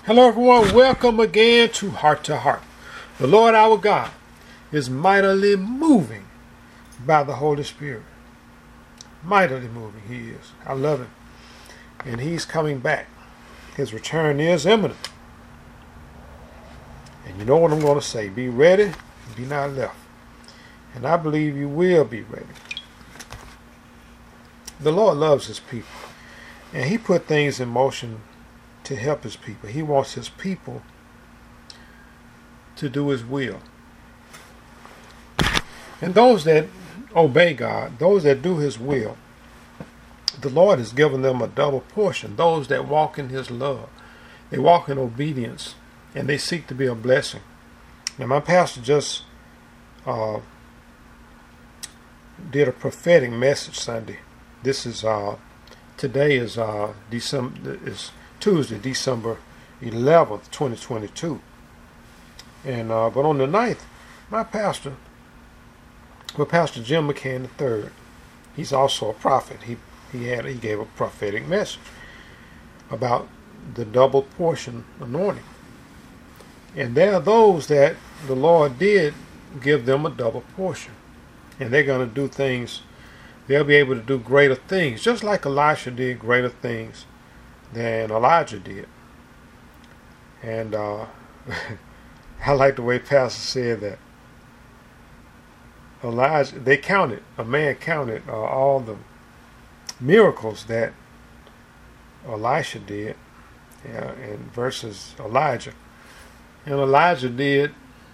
Hello everyone, welcome again to Heart to Heart. The Lord our God is mightily moving by the Holy Spirit. Mightily moving He is. I love Him. And He's coming back. His return is imminent. And you know what I'm going to say. Be ready, be not left. And I believe you will be ready. The Lord loves His people. And He put things in motion to help His people. He wants His people to do His will. And those that obey God, those that do His will, the Lord has given them a double portion. Those that walk in His love, they walk in obedience, and they seek to be a blessing. Now, my pastor just did a prophetic message Sunday. This is today is Tuesday, December 11th, 2022. And but on the 9th, my pastor, Pastor Jim McCann III, he's also a prophet. He gave a prophetic message about the double portion anointing. And there are those that the Lord did give them a double portion. And they're going to do things, they'll be able to do greater things, just like Elisha did greater things than Elijah did. And I like the way Pastor said that a man counted all the miracles that Elisha did and versus Elijah. And Elijah did,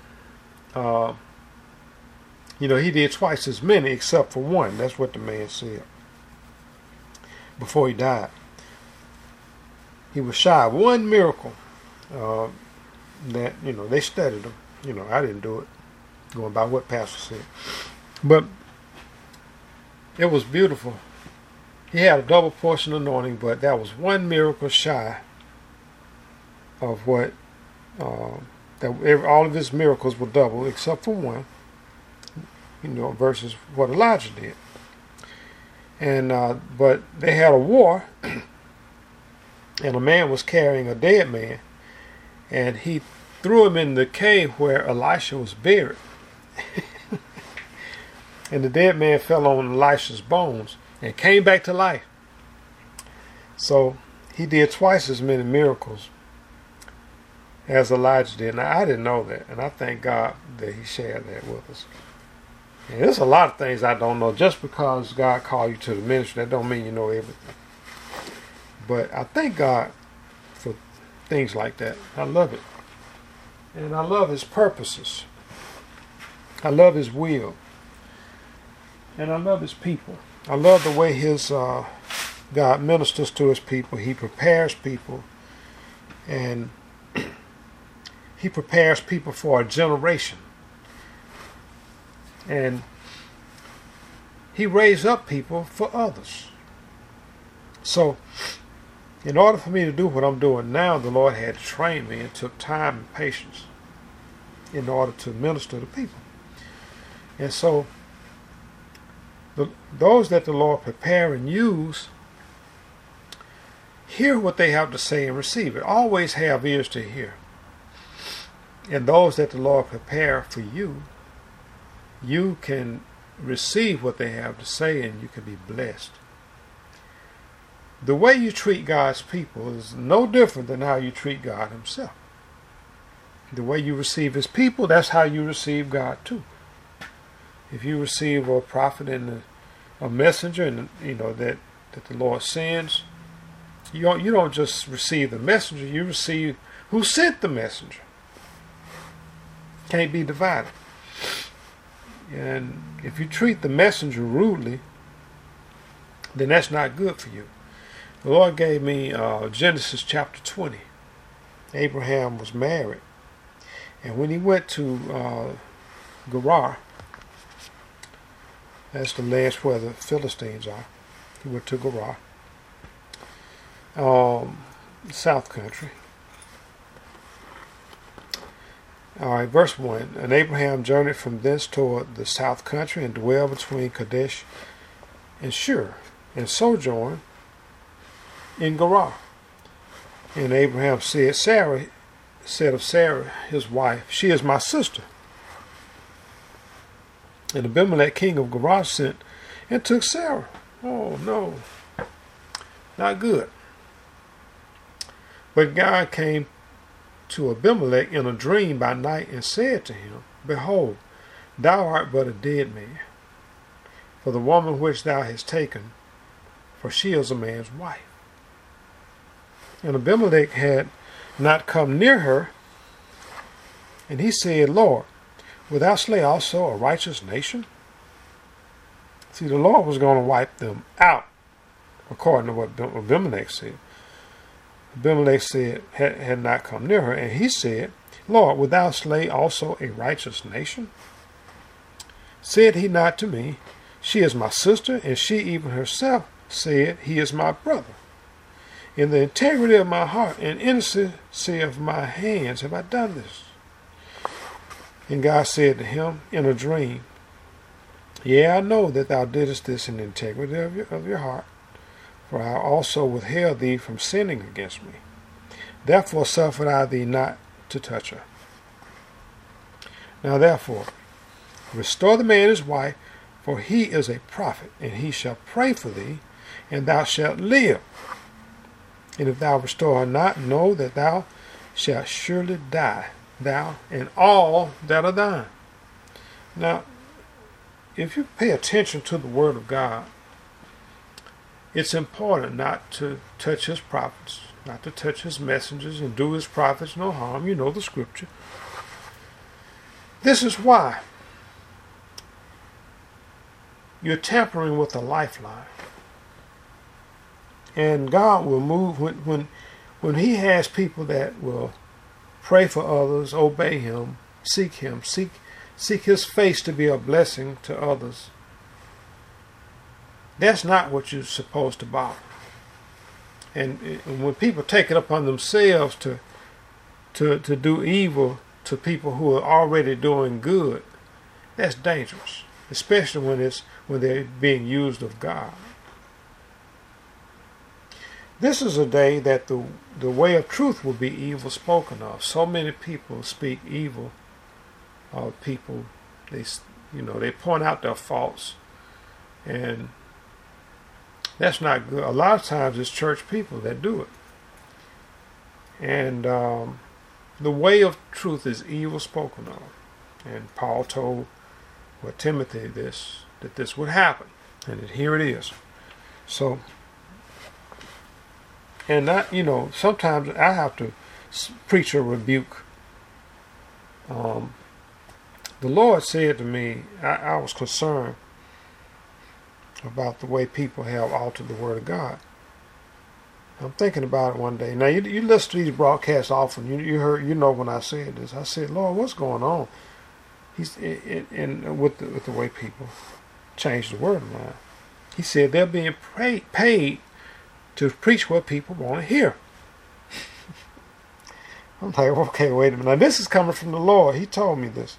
he did twice as many except for one. That's what the man said before he died. He was shy of one miracle that, they studied him. I didn't do it, going by what Pastor said. But it was beautiful. He had a double portion anointing, but that was one miracle shy of what, all of his miracles were double except for one, versus what Elijah did. And but they had a war, and a man was carrying a dead man, and he threw him in the cave where Elisha was buried. And the dead man fell on Elisha's bones and came back to life. So he did twice as many miracles as Elijah did. Now, I didn't know that, and I thank God that He shared that with us. And there's a lot of things I don't know. Just because God called you to the ministry, that don't mean you know everything. But I thank God for things like that. I love it. And I love His purposes. I love His will. And I love His people. I love the way God ministers to His people. He prepares people. And He prepares people for a generation. And He raised up people for others. So, in order for me to do what I'm doing now, the Lord had to train me. It took time and patience in order to minister to people. And so, those that the Lord prepare and use, hear what they have to say and receive it. Always have ears to hear. And those that the Lord prepare for you, you can receive what they have to say and you can be blessed. The way you treat God's people is no different than how you treat God Himself. The way you receive His people, that's how you receive God too. If you receive a prophet and a messenger, and that the Lord sends, you don't just receive the messenger, you receive who sent the messenger. Can't be divided. And if you treat the messenger rudely, then that's not good for you. The Lord gave me Genesis chapter 20. Abraham was married. And when he went to Gerar, that's the land where the Philistines are. He went to Gerar, south country. All right, verse 1. And Abraham journeyed from thence toward the south country and dwelled between Kadesh and Shur, and sojourned in Gerar. And Abraham said of Sarah, his wife, she is my sister. And Abimelech, king of Gerar, sent and took Sarah. Oh no, not good. But God came to Abimelech in a dream by night and said to him, Behold, thou art but a dead man, for the woman which thou hast taken, for she is a man's wife. And Abimelech had not come near her, and he said, Lord, wilt thou slay also a righteous nation? See, the Lord was going to wipe them out, according to what Abimelech said. Abimelech said, had not come near her, and he said, Lord, wilt thou slay also a righteous nation? Said he not to me, She is my sister, and she even herself said, He is my brother. In the integrity of my heart and innocency of my hands have I done this. And God said to him in a dream, Yea, I know that thou didst this in the integrity of your heart, for I also withheld thee from sinning against me. Therefore suffered I thee not to touch her. Now therefore, restore the man his wife, for he is a prophet, and he shall pray for thee, and thou shalt live. And if thou restore her not, know that thou shalt surely die, thou and all that are thine. Now, if you pay attention to the word of God, it's important not to touch his prophets, not to touch his messengers, and do his prophets no harm. You know the scripture. This is why you're tampering with a lifeline. And God will move when he has people that will pray for others, obey him, seek his face to be a blessing to others. That's not what you're supposed to bother. And when people take it upon themselves to do evil to people who are already doing good, that's dangerous, especially when they're being used of God. This is a day that the way of truth will be evil spoken of. So many people speak evil of people. They point out their faults, and that's not good. A lot of times it's church people that do it. And the way of truth is evil spoken of. And Paul told Timothy that this would happen, and here it is. So, and sometimes I have to preach a rebuke. The Lord said to me, I was concerned about the way people have altered the Word of God. I'm thinking about it one day. Now you listen to these broadcasts often. You know when I said this. I said, Lord, what's going on? With the way people change the Word of God. He said they're being paid to preach what people want to hear. I'm like, okay, wait a minute. Now this is coming from the Lord. He told me this.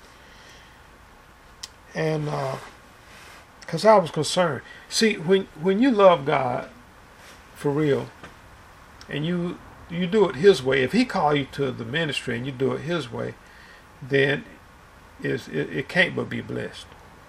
And because I was concerned. See, when you love God for real, and you do it His way, if He called you to the ministry and you do it His way, then it can't but be blessed.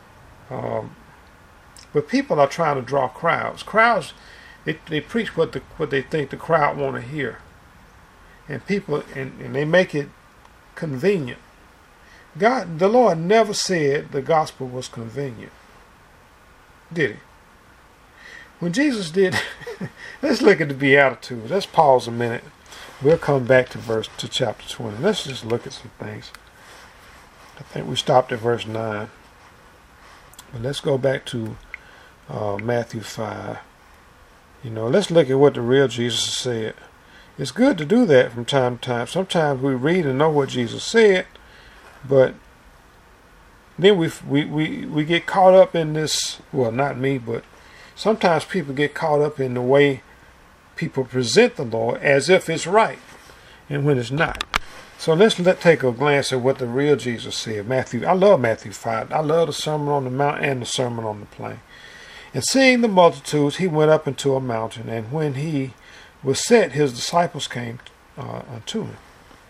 But people are trying to draw crowds. They preach what they think the crowd want to hear, and people and they make it convenient. The Lord never said the gospel was convenient, did He? When Jesus did, let's look at the Beatitudes. Let's pause a minute. We'll come back to chapter 20. Let's just look at some things. I think we stopped at verse 9, but let's go back to Matthew 5. Let's look at what the real Jesus said. It's good to do that from time to time. Sometimes we read and know what Jesus said, but then we get caught up in this. Well, not me, but sometimes people get caught up in the way people present the Lord as if it's right, and when it's not. So let's take a glance at what the real Jesus said. I love Matthew 5. I love the Sermon on the Mount and the Sermon on the Plain. And seeing the multitudes, he went up into a mountain, and when he was set, his disciples came unto him.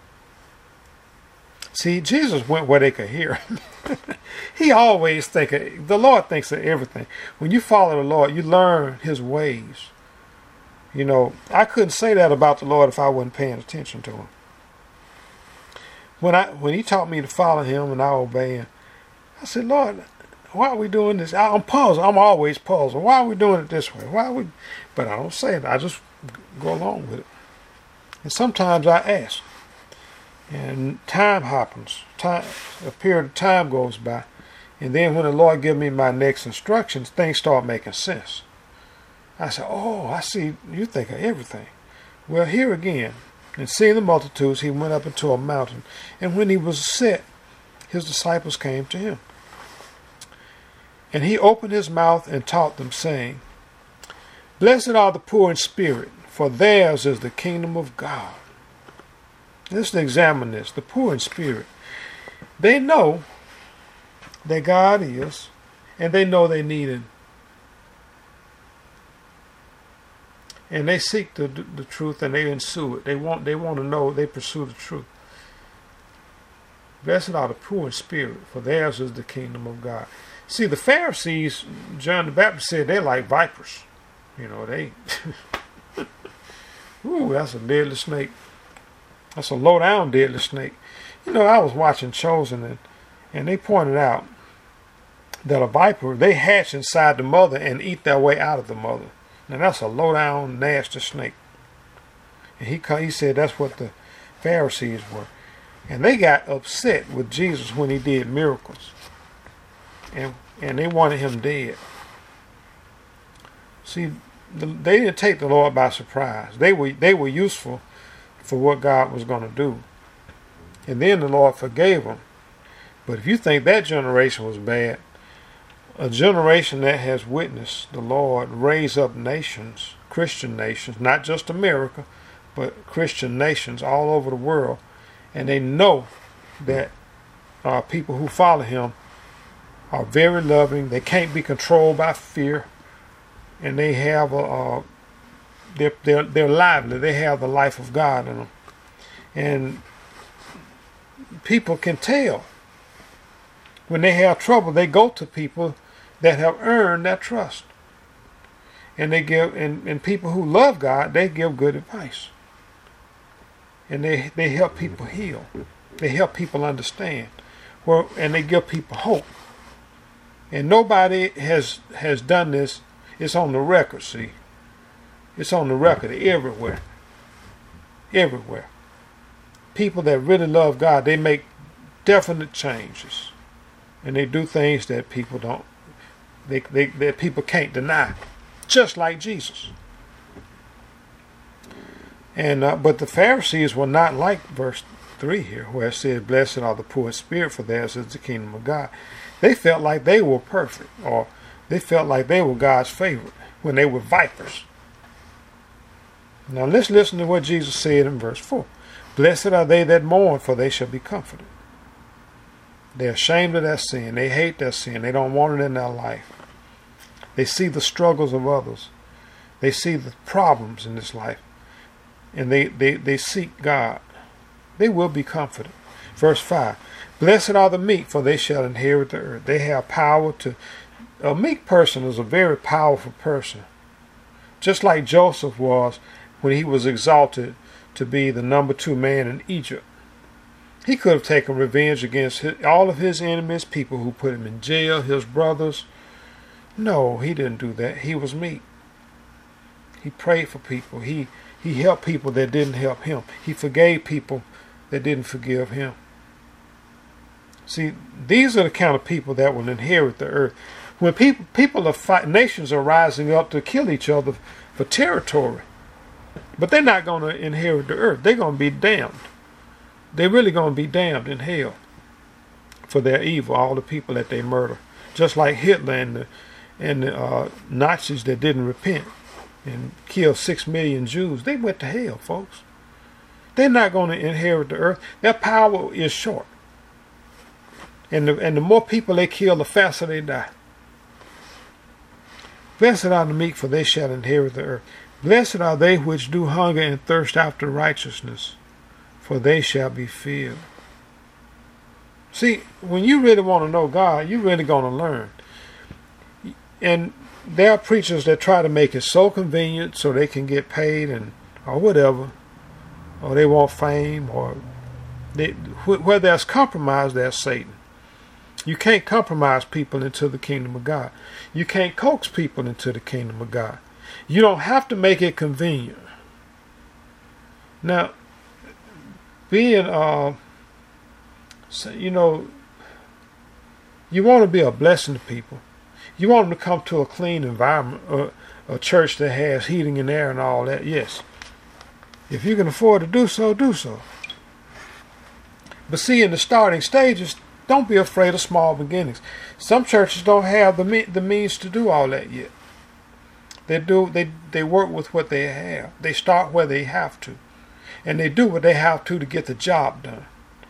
See, Jesus went where they could hear him. He always the Lord thinks of everything. When you follow the Lord, you learn his ways. You know, I couldn't say that about the Lord if I wasn't paying attention to him. When he taught me to follow him and I obey him, I said, Lord, why are we doing this? I'm puzzled. I'm always puzzled. Why are we doing it this way? But I don't say it. I just go along with it. And sometimes I ask. And time happens. A period of time goes by. And then when the Lord gives me my next instructions, things start making sense. I say, oh, I see you think of everything. Well, here again, and seeing the multitudes, he went up into a mountain. And when he was set, his disciples came to him. And he opened his mouth and taught them, saying, Blessed are the poor in spirit, for theirs is the kingdom of God. Let's examine this. The poor in spirit. They know that God is, and they know they need him. And they seek the truth, and they ensue it. They want to know. They pursue the truth. Blessed are the poor in spirit, for theirs is the kingdom of God. See, the Pharisees, John the Baptist said, they're like vipers. You know, they. Ooh, that's a deadly snake. That's a low-down deadly snake. You know, I was watching Chosen, and they pointed out that a viper, they hatch inside the mother and eat their way out of the mother. Now, that's a low-down, nasty snake. And he said that's what the Pharisees were. And they got upset with Jesus when he did miracles. And they wanted him dead. See, they didn't take the Lord by surprise. They were useful for what God was going to do. And then the Lord forgave them. But if you think that generation was bad, a generation that has witnessed the Lord raise up nations, Christian nations, not just America, but Christian nations all over the world, and they know that people who follow him are very loving. They can't be controlled by fear, and they have they're lively. They have the life of God in them, and people can tell when they have trouble. They go to people that have earned that trust, and they give and people who love God, they give good advice, and they help people heal. They help people understand, and they give people hope. And nobody has done this. It's on the record. See, it's on the record everywhere. Everywhere. People that really love God, they make definite changes, and they do things that people don't. That people can't deny, just like Jesus. And but the Pharisees were not like verse 3 here, where it says, "Blessed are the poor in spirit, for theirs is the kingdom of God." They felt like they were perfect, or they felt like they were God's favorite when they were vipers. Now let's listen to what Jesus said in verse 4. Blessed are they that mourn, for they shall be comforted. They're ashamed of their sin. They hate their sin. They don't want it in their life. They see the struggles of others. They see the problems in this life. And they seek God. They will be comforted. Verse 5. Blessed are the meek, for they shall inherit the earth. They have power to... A meek person is a very powerful person. Just like Joseph was when he was exalted to be the number 2 man in Egypt. He could have taken revenge against all of his enemies, people who put him in jail, his brothers. No, he didn't do that. He was meek. He prayed for people. He helped people that didn't help him. He forgave people that didn't forgive him. See, these are the kind of people that will inherit the earth. When people are fighting, nations are rising up to kill each other for territory. But they're not going to inherit the earth. They're going to be damned. They're really going to be damned in hell for their evil, all the people that they murder. Just like Hitler and the Nazis that didn't repent and killed 6 million Jews. They went to hell, folks. They're not going to inherit the earth. Their power is short. And the more people they kill, the faster they die. Blessed are the meek, for they shall inherit the earth. Blessed are they which do hunger and thirst after righteousness, for they shall be filled. See, when you really want to know God, you're really going to learn. And there are preachers that try to make it so convenient so they can get paid or whatever, or they want fame, or where there's compromise, there's Satan. You can't compromise people into the kingdom of God. You can't coax people into the kingdom of God. You don't have to make it convenient. Now, being, you want to be a blessing to people. You want them to come to a clean environment, a church that has heating and air and all that. Yes. If you can afford to do so, do so. But see, in the starting stages, don't be afraid of small beginnings. Some churches don't have the means to do all that yet. They work with what they have. They start where they have to. And they do what they have to get the job done.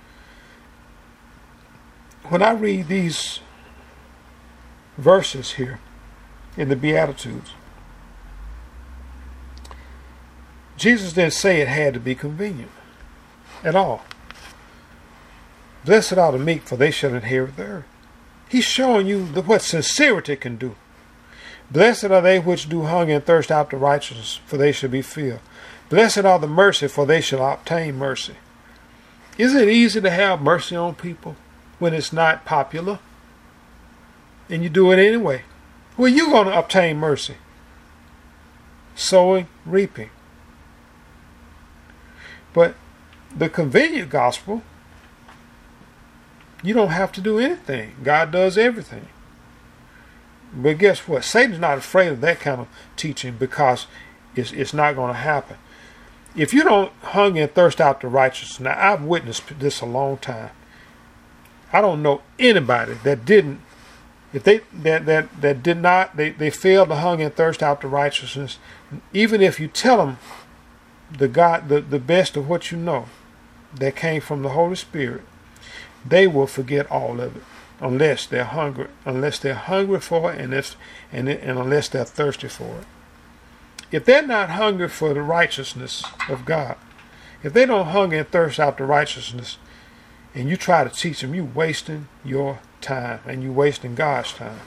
When I read these verses here in the Beatitudes, Jesus didn't say it had to be convenient at all. Blessed are the meek, for they shall inherit the earth. He's showing you what sincerity can do. Blessed are they which do hunger and thirst after righteousness, for they shall be filled. Blessed are the mercy, for they shall obtain mercy. Is it easy to have mercy on people when it's not popular? And you do it anyway. Well, you're going to obtain mercy. Sowing, reaping. But the convenient gospel, you don't have to do anything. God does everything. But guess what? Satan's not afraid of that kind of teaching because it's not going to happen. If you don't hunger and thirst after righteousness, now I've witnessed this a long time. I don't know anybody that didn't, if they that did not, they failed to hunger and thirst after righteousness. Even if you tell them the best of what you know that came from the Holy Spirit, they will forget all of it unless they're hungry for it, and unless they're thirsty for it. If they're not hungry for the righteousness of God, if they don't hunger and thirst after righteousness, and you try to teach them, you're wasting your time and you're wasting God's time.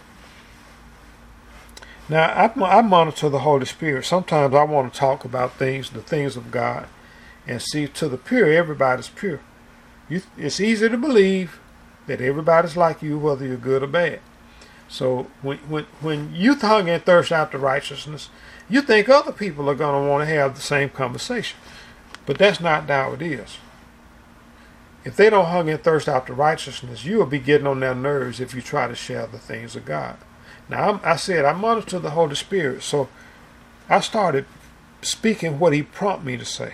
Now, I monitor the Holy Spirit. Sometimes I want to talk about the things of God, and see, to the pure, everybody's pure. It's easy to believe that everybody's like you, whether you're good or bad. So when you hunger and thirst after righteousness, you think other people are going to want to have the same conversation. But that's not how it is. If they don't hunger and thirst after righteousness, you will be getting on their nerves if you try to share the things of God. Now, I monitor the Holy Spirit, so I started speaking what He prompted me to say.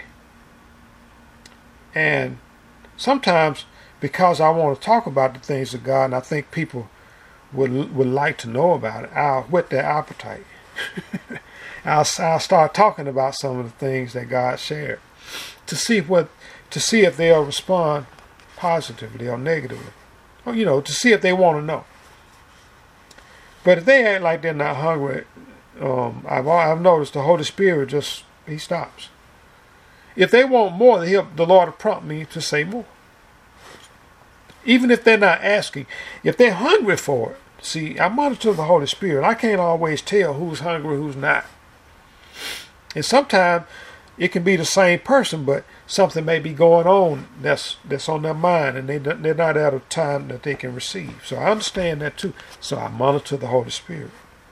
And sometimes, because I want to talk about the things of God, and I think people would like to know about it, I'll whet their appetite. I'll start talking about some of the things that God shared to see if they'll respond positively or negatively, or to see if they want to know. But if they act like they're not hungry, I've noticed the Holy Spirit He stops. If they want more, the Lord will prompt me to say more. Even if they're not asking, if they're hungry for it. See, I monitor the Holy Spirit. I can't always tell who's hungry, who's not. And sometimes it can be the same person, but something may be going on that's on their mind, and they're not at a time that they can receive. So I understand that too. So I monitor the Holy Spirit.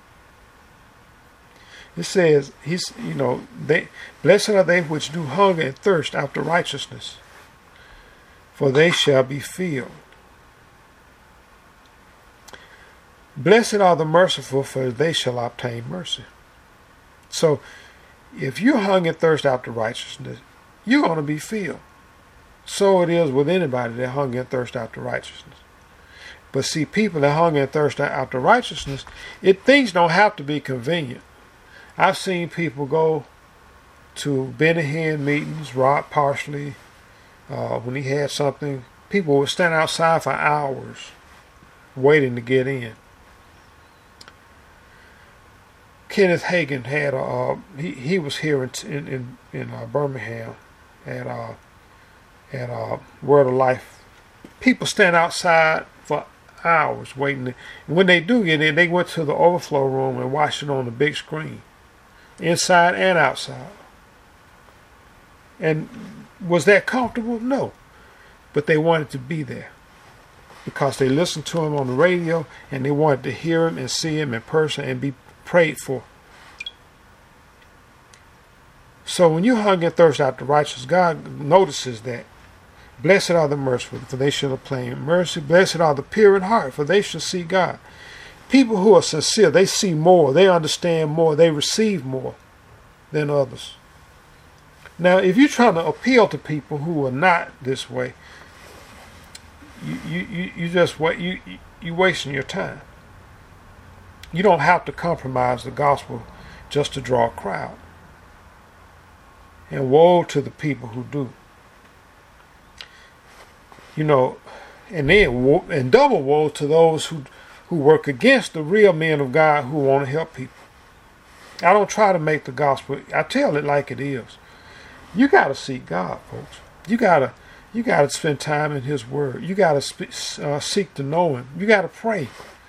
It says, blessed are they which do hunger and thirst after righteousness, for they shall be filled. Blessed are the merciful, for they shall obtain mercy. So, if you hunger and thirst after righteousness, you're going to be filled. So it is with anybody that hunger and thirst after righteousness. But see, people that hunger and thirst after righteousness, things don't have to be convenient. I've seen people go to Benny Hinn meetings, Rod Parsley, when he had something, people would stand outside for hours waiting to get in. Kenneth Hagin had he was here in Birmingham at Word of Life. People stand outside for hours waiting. And when they do get in, they went to the overflow room and watched it on the big screen, inside and outside. And was that comfortable? No. But they wanted to be there because they listened to him on the radio and they wanted to hear him and see him in person and be prayed for. So when you hunger and thirst after righteousness, God notices that. Blessed are the merciful, for they shall obtain mercy. Blessed are the pure in heart, for they shall see God. People who are sincere, they see more, they understand more, they receive more than others. Now, if you're trying to appeal to people who are not this way, you just wait. You wasting your time. You don't have to compromise the gospel just to draw a crowd. And woe to the people who do. You know, and then and double woe to those who work against the real men of God who want to help people. I don't try to make the gospel. I tell it like it is. You got to seek God, folks. You gotta spend time in His Word. You gotta seek to know Him. You gotta pray.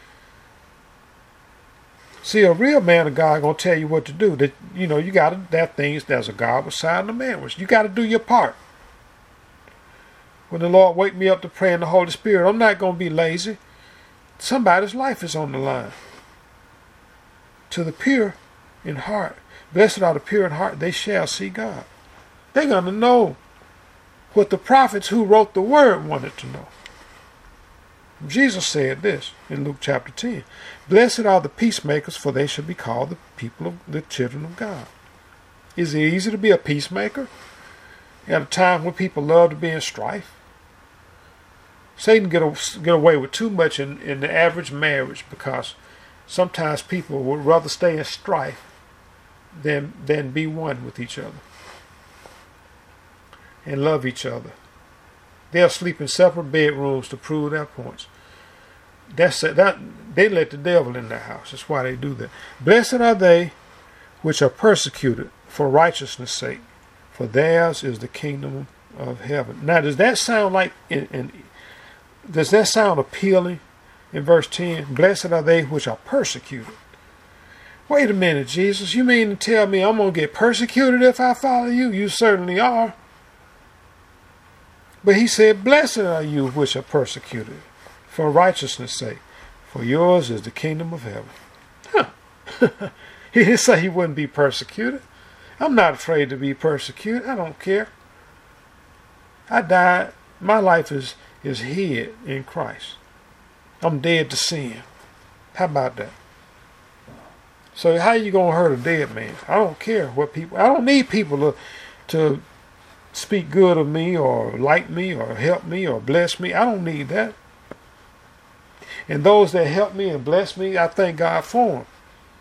See, a real man of God gonna tell you what to do. That you gotta. That things there's a God beside the man. You gotta do your part. When the Lord wake me up to pray in the Holy Spirit, I'm not gonna be lazy. Somebody's life is on the line. To the pure in heart, blessed are the pure in heart; they shall see God. They're going to know what the prophets who wrote the word wanted to know. Jesus said this in Luke chapter 10. Blessed are the peacemakers, for they shall be called the people of the children of God. Is it easy to be a peacemaker at a time when people love to be in strife? Satan get away with too much in the average marriage because sometimes people would rather stay in strife than be one with each other and love each other. They'll sleep in separate bedrooms to prove their points. That they let the devil in their house. That's why they do that. Blessed are they which are persecuted for righteousness' sake, for theirs is the kingdom of heaven. Now, does that sound like? Does that sound appealing? In verse 10, blessed are they which are persecuted. Wait a minute, Jesus. You mean to tell me I'm going to get persecuted if I follow you? You certainly are. But he said, blessed are you which are persecuted for righteousness' sake, for yours is the kingdom of heaven. Huh. He didn't say he wouldn't be persecuted. I'm not afraid to be persecuted. I don't care. I died. My life is hid in Christ. I'm dead to sin. How about that? So how you going to hurt a dead man? I don't care what people... I don't need people to speak good of me or like me or help me or bless me. I don't need that. And those that help me and bless me, I thank God for them.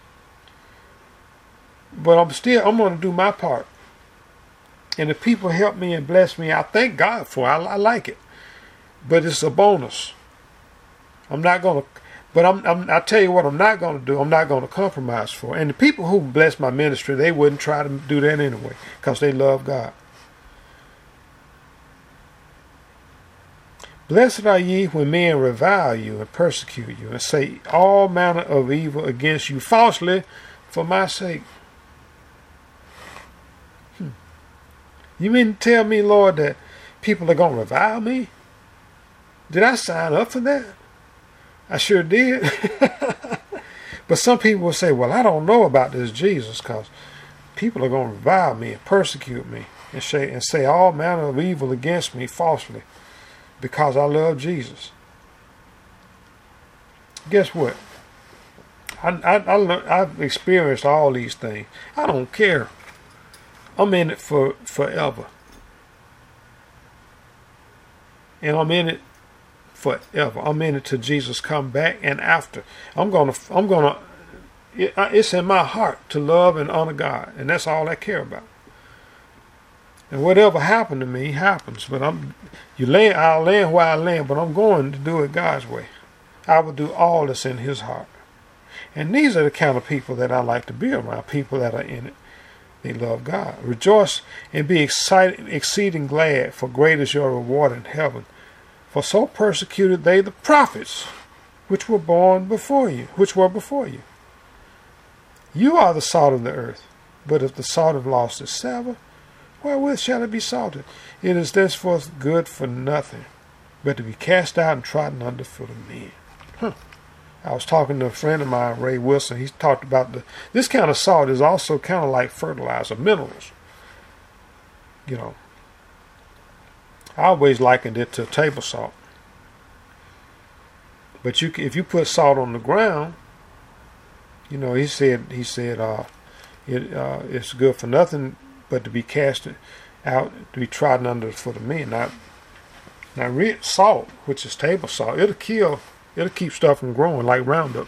But I'm going to do my part. And if people help me and bless me, I thank God for it. I like it. But it's a bonus. I'm not going to... But I tell you what I'm not going to do. I'm not going to compromise for it. And the people who bless my ministry, they wouldn't try to do that anyway because they love God. Blessed are ye when men revile you and persecute you and say all manner of evil against you falsely for my sake. You mean to tell me, Lord, that people are going to revile me? Did I sign up for that? I sure did. But some people will say, well, I don't know about this Jesus because people are going to revile me and persecute me and say all manner of evil against me falsely because I love Jesus. Guess what? I've experienced all these things. I don't care. I'm in it for forever. And I'm in it forever. I'm in it till Jesus come back and after. It's in my heart to love and honor God. And that's all I care about. And whatever happened to me happens. But I'll land where I land, but I'm going to do it God's way. I will do all that's in His heart. And these are the kind of people that I like to be around, people that are in it. They love God. Rejoice and be excited, exceeding glad, for great is your reward in heaven. For so persecuted they the prophets which were before you. You are the salt of the earth. But if the salt have lost its savour, wherewith shall it be salted? It is thenceforth good for nothing, but to be cast out and trodden under foot of men. I was talking to a friend of mine, Ray Wilson. He talked about this kind of salt is also kind of like fertilizer, minerals. You know, I always likened it to table salt. But if you put salt on the ground, you know, he said it's good for nothing but to be cast out, to be trodden under the foot of men. Now salt, which is table salt, it'll keep stuff from growing, like Roundup.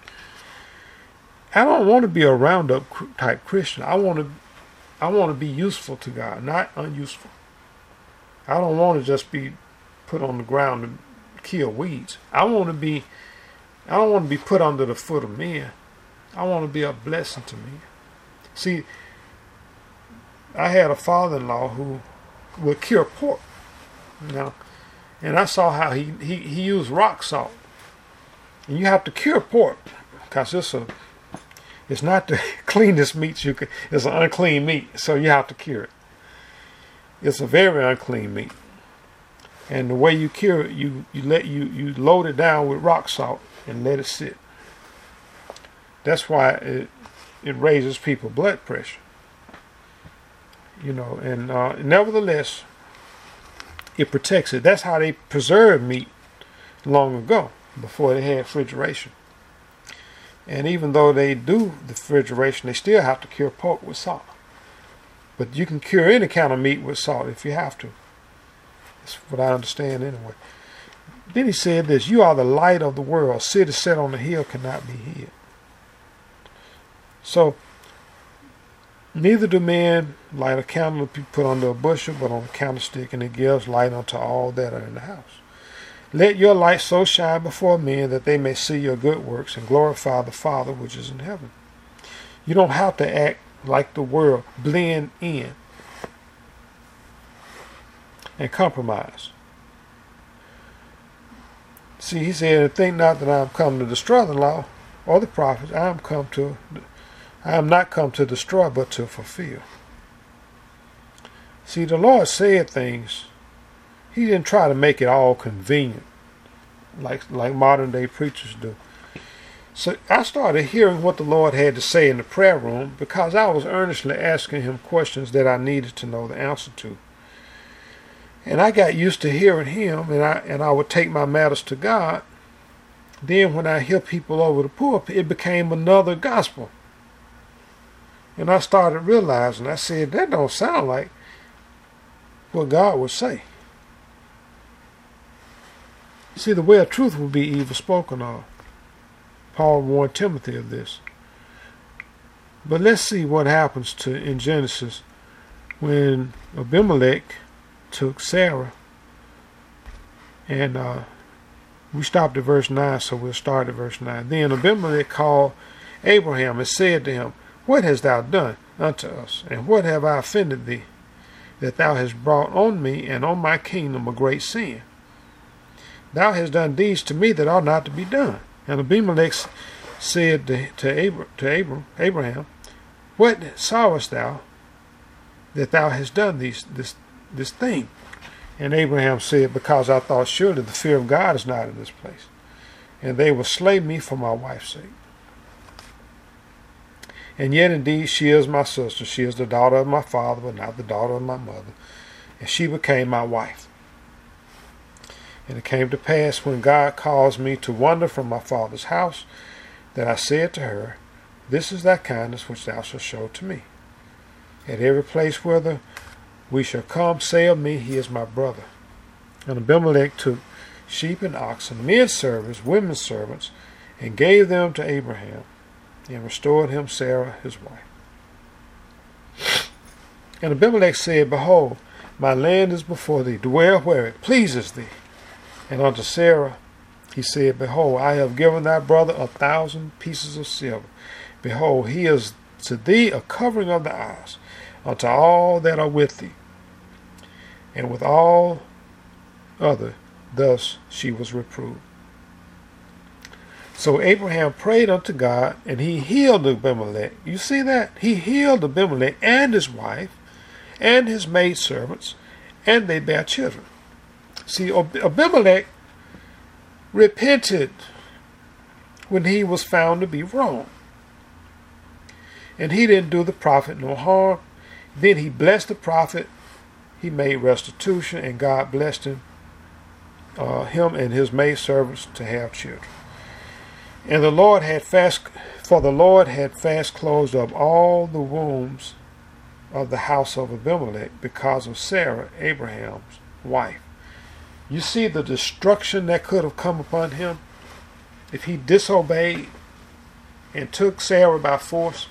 I don't want to be a Roundup type Christian. I want to be useful to God, not unuseful. I don't want to just be put on the ground to kill weeds. I don't want to be put under the foot of men. I want to be a blessing to me. See, I had a father-in-law who would cure pork. And I saw how he used rock salt. And you have to cure pork because it's not the cleanest meat it's an unclean meat, so you have to cure it. It's a very unclean meat. And the way you cure it, you load it down with rock salt and let it sit. That's why it raises people's blood pressure. You know, and nevertheless, it protects it. That's how they preserved meat long ago, before they had refrigeration. And even though they do the refrigeration, they still have to cure pork with salt. But you can cure any kind of meat with salt if you have to. That's what I understand anyway. Then he said this: you are the light of the world. City set on the hill cannot be hid. So, neither do men light a candle to be put under a bushel, but on a candlestick, and it gives light unto all that are in the house. Let your light so shine before men that they may see your good works and glorify the Father which is in heaven. You don't have to act like the world, blend in, and compromise. See, he said, think not that I am come to destroy the law or the prophets. I am not come to destroy, but to fulfill. See, the Lord said things. He didn't try to make it all convenient, like modern day preachers do. So I started hearing what the Lord had to say in the prayer room because I was earnestly asking him questions that I needed to know the answer to. And I got used to hearing him, and I would take my matters to God. Then when I hear people over the pulpit, it became another gospel. And I started realizing, I said, that don't sound like what God would say. See, the way of truth will be evil spoken of. Paul warned Timothy of this. But let's see what happens in Genesis when Abimelech took Sarah. And we stopped at verse 9, so we'll start at verse 9. Then Abimelech called Abraham and said to him, what hast thou done unto us? And what have I offended thee, that thou hast brought on me and on my kingdom a great sin? Thou hast done deeds to me that ought not to be done. And Abimelech said to Abraham, what sawest thou that thou hast done this thing? And Abraham said, because I thought surely the fear of God is not in this place, and they will slay me for my wife's sake. And yet indeed she is my sister. She is the daughter of my father, but not the daughter of my mother. And she became my wife. And it came to pass, when God caused me to wander from my father's house, that I said to her, this is thy kindness which thou shalt show to me. At every place whither we shall come, say of me, he is my brother. And Abimelech took sheep and oxen, men servants, women servants, and gave them to Abraham, and restored him Sarah his wife. And Abimelech said, behold, my land is before thee, dwell where it pleases thee. And unto Sarah He said, Behold, I have given thy brother 1,000 pieces of silver. Behold, he is to thee a covering of the eyes unto all that are with thee. And with all other, thus she was reproved. So Abraham prayed unto God, and he healed Abimelech. You see that? He healed Abimelech and his wife and his maidservants, and they bare children. See, Abimelech repented when he was found to be wrong. And he didn't do the prophet no harm. Then he blessed the prophet. He made restitution, and God blessed him and his maidservants to have children. And the Lord had fast closed up all the wombs of the house of Abimelech because of Sarah, Abraham's wife. You see the destruction that could have come upon him if he disobeyed and took Sarah by force.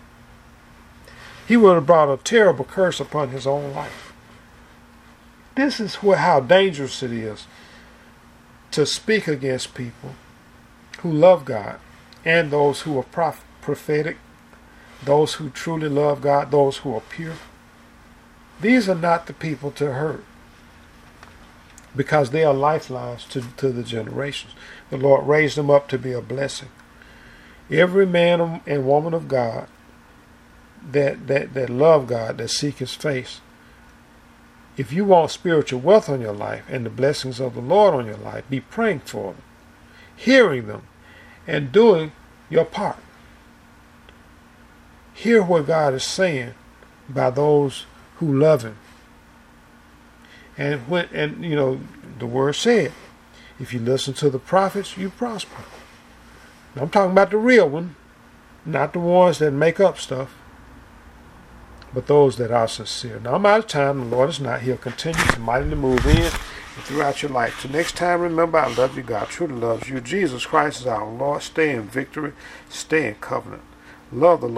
He would have brought a terrible curse upon his own life. This is how dangerous it is to speak against people who love God and those who are prophetic, those who truly love God, those who are pure. These are not the people to hurt, because they are lifelines to the generations. The Lord raised them up to be a blessing. Every man and woman of God that love God, that seek his face, if you want spiritual wealth on your life and the blessings of the Lord on your life, be praying for them, hearing them, and doing your part. Hear what God is saying by those who love him. And the word said, if you listen to the prophets, you prosper. Now, I'm talking about the real one, not the ones that make up stuff, but those that are sincere. Now, I'm out of time. The Lord is not. He'll continue to mightily move in and throughout your life. Till next time, remember, I love you. God truly loves you. Jesus Christ is our Lord. Stay in victory. Stay in covenant. Love the Lord.